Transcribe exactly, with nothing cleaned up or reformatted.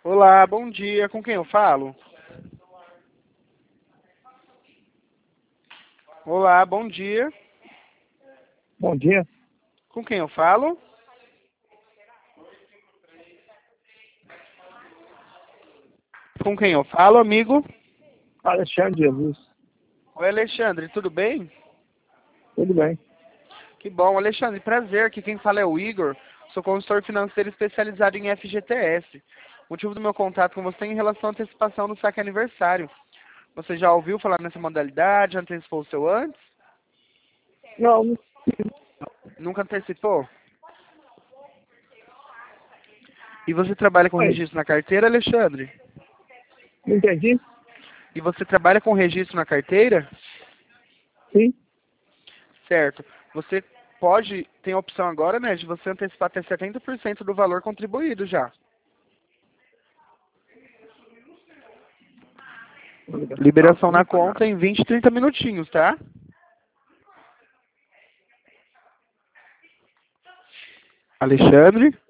Olá, bom dia. Com quem eu falo? Olá, bom dia. Bom dia, Com quem eu falo? Com quem eu falo, amigo? Alexandre Jesus. Oi, Alexandre, tudo bem? Tudo bem? Que bom, Alexandre, prazer. Aqui quem fala é o Igor. Sou consultor financeiro especializado em F G T S. O motivo do meu contato com você é em relação à antecipação do saque aniversário. Você já ouviu falar nessa modalidade? Antecipou o seu antes? Não, não Nunca antecipou? E você trabalha com foi. registro na carteira, Alexandre? Não entendi? E você trabalha com registro na carteira? Sim. Certo. Você pode, tem a opção agora, né, de você antecipar até setenta por cento do valor contribuído já. Liberação na conta em vinte, trinta minutinhos, tá? Alexandre?